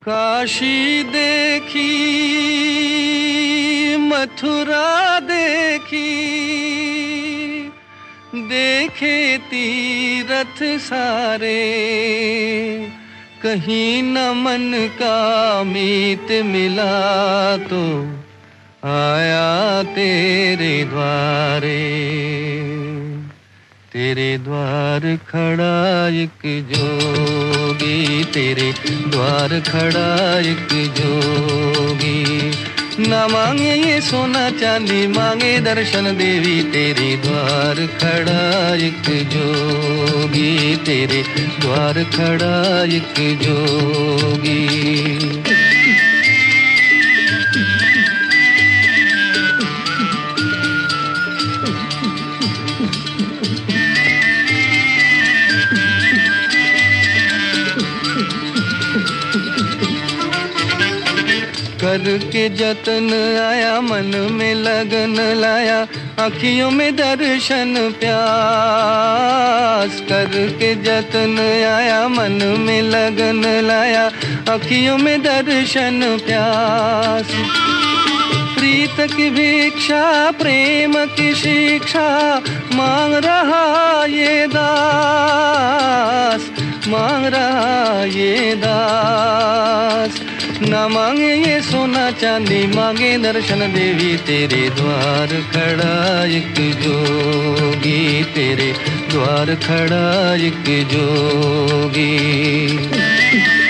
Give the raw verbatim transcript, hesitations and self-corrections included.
काशी देखी, मथुरा देखी, देखे तीरथ सारे, कहीं न मन का मीत मिला तो आया तेरे द्वारे। तेरे द्वार खड़ा एक जोगी, तेरे द्वार खड़ा एक जोगी। ना मांगे ये सोना चांदी, मांगे दर्शन देवी। तेरे द्वार खड़ा एक जोगी, तेरे द्वार खड़ा एक जोगी। करके जतन आया, मन में लगन लाया, आँखियों में दर्शन प्यास। करके जतन आया, मन में लगन लाया, आँखियों में दर्शन प्यास। प्रीत की भिक्षा, प्रेम की शिक्षा, मांग रहा ये दास, मांग रहा ये दास। ना मांगे ये सोना चांदी, मांगे दर्शन देवी। तेरे द्वार खड़ा एक जोगी, तेरे द्वार खड़ा एक जोगी।